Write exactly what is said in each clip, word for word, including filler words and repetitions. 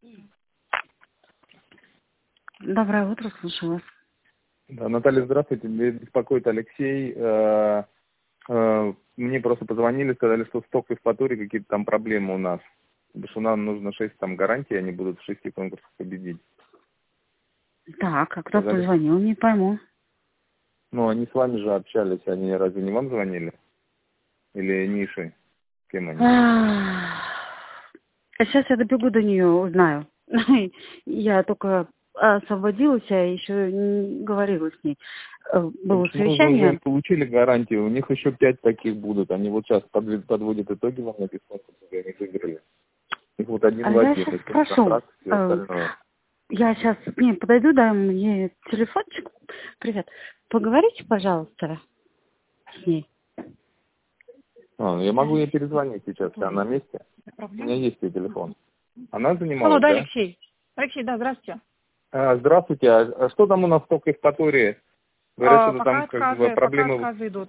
Доброе утро, слушаю вас. Да, Наталья, здравствуйте. Меня беспокоит Алексей. Э, э, Мне просто позвонили, сказали, что в сток эксплуатации какие-то там проблемы у нас. Потому что нам нужно шесть там гарантий, они будут в шести конкурсах победить. Так, а кто Сказали, позвонил, не пойму. ну, они с вами же общались, они разве не вам звонили? Или Мишей? Кем они? А сейчас я добегу до нее, узнаю. Я только освободилась, а еще не говорила с ней. Было Мы совещание. уже получили гарантию, у них еще пять таких будут. Они вот сейчас подводят итоги во многих конкурсах, и они выиграли. Их вот один А в я один, сейчас и спрошу. контракт, все остальное. Я сейчас к ней подойду, дай мне телефончик. Привет. Поговорите, пожалуйста, с ней. А, я могу ей перезвонить сейчас, она на месте. У меня есть ее телефон. Она занималась, Алло, да, да? Алексей. Алексей, да, здравствуйте. А, здравствуйте, а, а что там у нас в Евпатории? Говорят, А, что пока там как бы отказы, проблемы... пока отказы идут.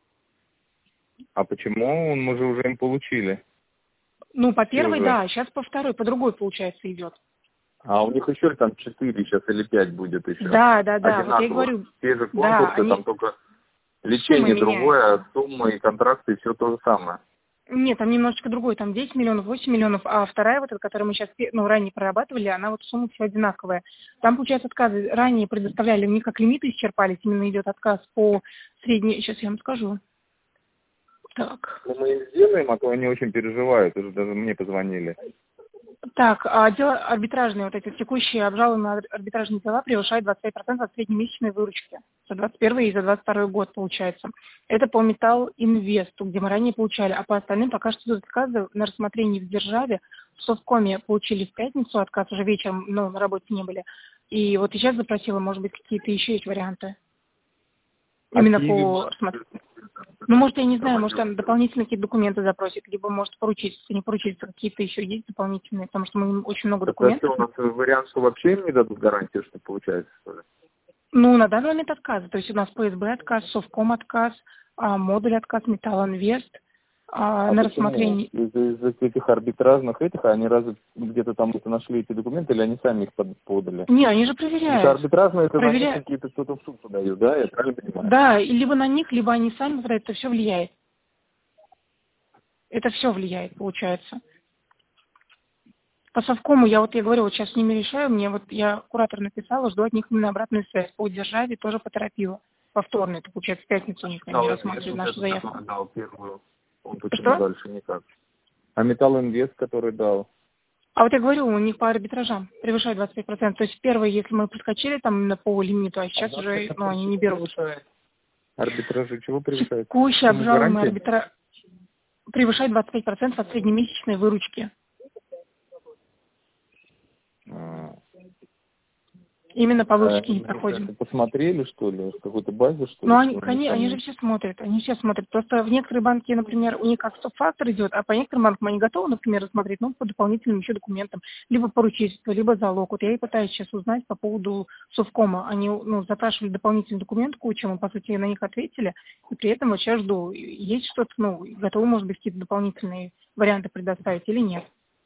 А почему? Мы же уже им получили. Ну, по Все первой, уже. да, сейчас по второй, по другой, получается, идет. А у них еще там четыре сейчас или пять будет еще. Да, да, да, вот я и Одинаково. говорю, Те же да, конкурсы, они... там только Суммы лечение другое, меняются. а сумма и контракты все то же самое. Нет, там немножечко другой, там десять миллионов, восемь миллионов, а вторая, вот эта, которую мы сейчас, ну, ранее прорабатывали, она вот сумма все одинаковая. Там, получается, отказы ранее предоставляли, у них как лимиты исчерпались, именно идет отказ по средней, сейчас я вам скажу. Так. Ну, мы их сделаем, а то они очень переживают, уже даже мне позвонили. Так, а дела арбитражные, вот эти текущие обжалованные арбитражные дела превышают двадцать пять процентов от среднемесячной выручки за двадцать первый и за двадцать второй год, получается. Это по Металл Инвесту, где мы ранее получали, а по остальным пока что идут отказы на рассмотрении в державе. В Совкоме получили в пятницу отказ, уже вечером, но на работе не были. И вот сейчас запросила, может быть, какие-то еще есть варианты. Именно А Киви по рассмотрению. Ну, может, я не знаю, может, там дополнительные какие-то документы запросит, либо, может, поручиться, не поручиться, какие-то еще есть дополнительные, потому что мы очень много Это документов. что, у нас вариант, что вообще им не дадут гарантию, что получается, что ли? Ну, на данный момент отказы. То есть у нас Пэ Эс Бэ отказ, Совком отказ, а, модуль отказ, Металл Инвест а, А на почему? рассмотрение. Из-за из этих арбитражных этих, они разве где-то там где-то нашли эти документы, или они сами их под- подали? Не, они же Это проверяют. арбитражные, это на них Проверяют. какие-то кто-то в суд подают, да? Я правильно понимаю? Да, и либо на них, либо они сами подают, это все влияет. Это все влияет, получается. По Совкому я вот, я говорю, вот сейчас с ними решаю, мне вот, я куратор написала, жду от них именно обратную связь. По державе тоже поторопила. Повторно, это получается в пятницу у них они рассматривают нашу заявку. Дал первую, он почему Что? дальше никак? А Металл Инвест, который дал? А вот я говорю, у них по арбитражам превышает двадцать пять процентов. То есть первое, если мы проскочили там именно по лимиту, а сейчас уже, ну, они не берут. Превышает. Арбитражи чего превышает? Текущий Сумму обжалуемый гарантии? арбитраж превышает двадцать пять процентов от среднемесячной выручки. А, Именно по а выручке не они проходим. посмотрели, что ли, в какой-то базе, что Ну, ли? они, Что они, там они же есть? все смотрят, они все смотрят. Просто в некоторые банки, например, у них как стоп-фактор идет, а по некоторым банкам они готовы, например, рассмотреть, ну, по дополнительным еще документам, либо поручительство, либо залог. Вот я и пытаюсь сейчас узнать по поводу Совкома. Они, ну, запрашивали дополнительный документ, кучу, мы, по сути, на них ответили, и при этом вот сейчас жду, есть что-то, ну, готовы, может быть, какие-то дополнительные варианты предоставить или нет.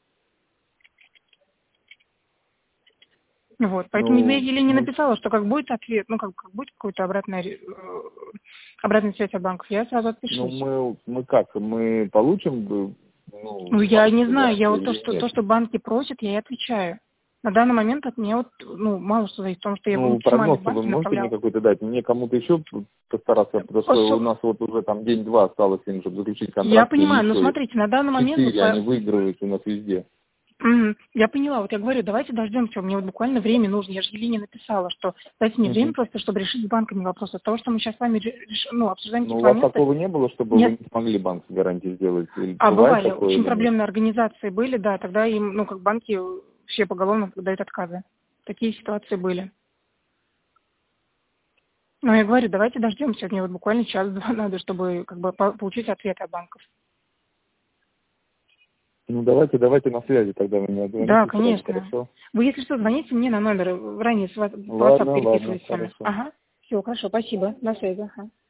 Вот, поэтому Ну, я Елене мы, написала, что как будет ответ, ну, как, как будет какая-то обратная, э, обратная связь от банков, я сразу ну, отпишусь. мы, мы как, мы получим, э, ну, Ну, я не банковскую знаю, я гарантию вот то, или что, нет? то, что банки просят, я и отвечаю. На данный момент от меня вот, ну, мало что зависит, потому что я Ну, максимально в прогноз вы банке можете мне направляла. какой-то дать? Мне кому-то еще постараться, потому что у нас вот уже там день-два осталось им, чтобы заключить Я контракт, и понимаю, но все. смотрите, на данный момент вот Четыре, по- они выигрывают у нас везде. Мгм. Я поняла, вот я говорю, давайте дождемся, мне вот буквально время нужно. Я же Елене написала, что дайте мне время Мгм. просто, чтобы решить с банками вопрос. От того, что мы сейчас с вами ре- реш- ну, обсуждаем Но у какие-то вас моменты. такого не было, чтобы вы Нет. не смогли банк с гарантией сделать? Или А бывает бывали, такое очень или нет? проблемные организации были, да, тогда им, ну, как банки все поголовно дают отказы. Такие ситуации были. Но я говорю, давайте дождемся, мне вот буквально час-два надо, чтобы как бы по- получить ответ от банков. Ну, давайте, давайте на связи тогда вы мне Да, звоните сразу, конечно. хорошо? Вы, если что, звоните мне на номер, ранее с ва- по WhatsApp Ладно, ладно, переписывались с вами. хорошо. Ага, все, хорошо, спасибо, на связи, ага.